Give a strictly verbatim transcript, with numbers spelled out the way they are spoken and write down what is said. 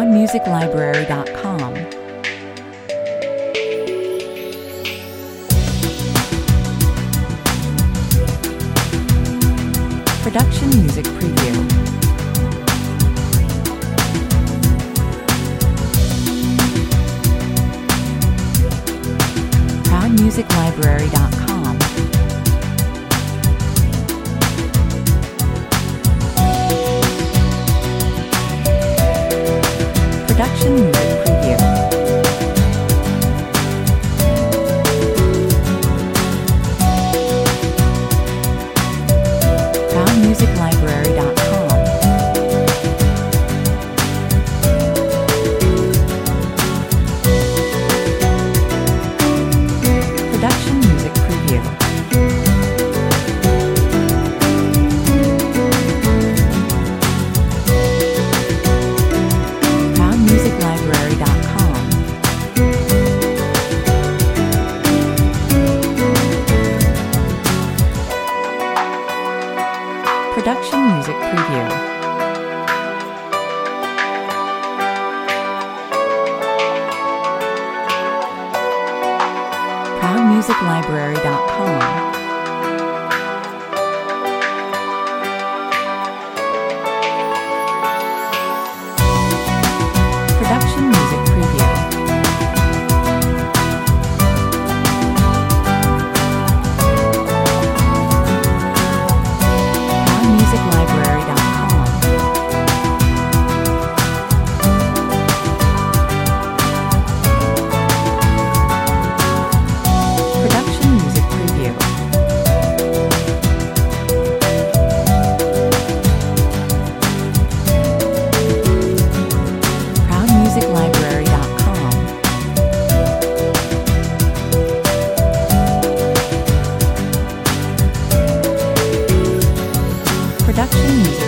proud music library dot com. Production Music Preview. proud music library dot com. Production Music Preview. proud music library dot com. Production Music Preview. proud music library dot com. Production Music Preview. proud music library dot com. Production Music Preview. proud music library dot com. Production Music Preview. proud music library dot com. Production Music